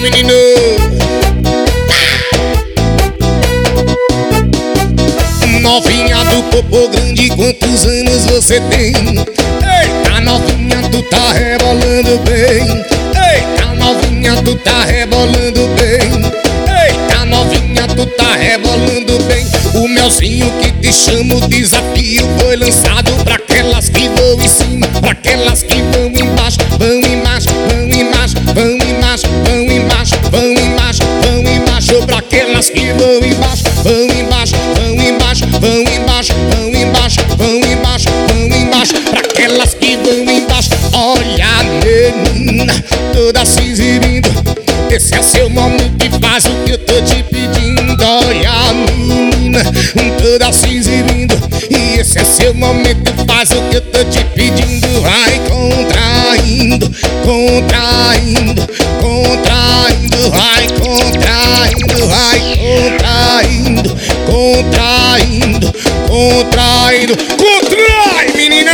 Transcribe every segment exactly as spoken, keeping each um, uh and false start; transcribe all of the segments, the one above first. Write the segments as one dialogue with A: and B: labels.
A: menino. Novinha do popô grande, quantos anos você tem? Eita, novinha, tu tá rebolando bem. Eita, novinha, tu tá rebolando bem. Eita, novinha, tu tá rebolando bem. O melzinho que te chama, o desafio foi lançado pra aquelas que vão em cima, pra aquelas que vão embaixo. Vão embaixo, vão embaixo, vão embaixo, vão embaixo, vão embaixo, vão embaixo. Pra aquelas que vão embaixo, vão embaixo, vão embaixo, vão embaixo, vão embaixo, vão embaixo, vão embaixo. Pra aquelas que vão embaixo. Olha a menina, toda se exibindo. Esse é seu momento e faz o que eu tô te pedindo. Olha a menina, toda se exibindo. E esse é seu momento e faz o que eu tô te pedindo. Vai contraindo, contraindo, contraindo. Vai contraindo, vai contraindo, contraindo, contraindo. Contrai, menina!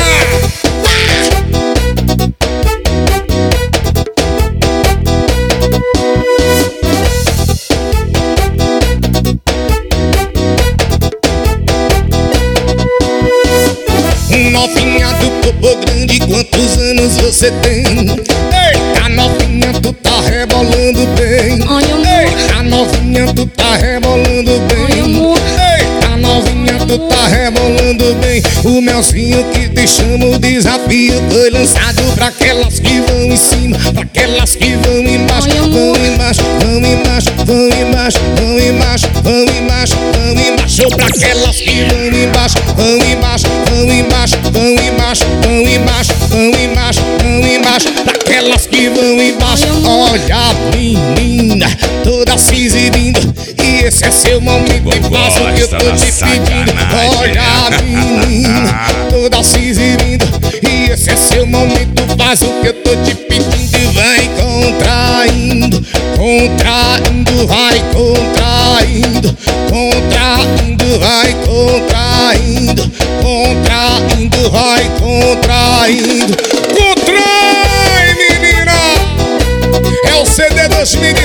A: Novinha do popô grande, quantos anos você tem? Eita, novinha, tu tá rebolando bem. Eita, novinha, tu tá rebolando bem. Eita, novinha, tu tá rebolando bem. O melzinho que te chama, o desafio foi lançado pra aquelas que vão em cima, pra aquelas que vão embaixo. Vão embaixo, vão embaixo, vão embaixo, vão embaixo, vão embaixo, vão embaixo. Pra aquelas que vão embaixo, vão embaixo, vão embaixo, vão embaixo, vão embaixo, vão embaixo, vão embaixo. Pra aquelas que vão embaixo. Olha a menina, toda se exibindo. E esse é seu momento e faz o que eu tô te pedindo. Olha a menina, toda se exibindo. E esse é seu momento, faz o que eu tô te pedindo. Vai contraindo, contraindo, vai contraindo, contraindo, vai contraindo, contraindo, vai contraindo. Contrai, menina! É o C D dois mil e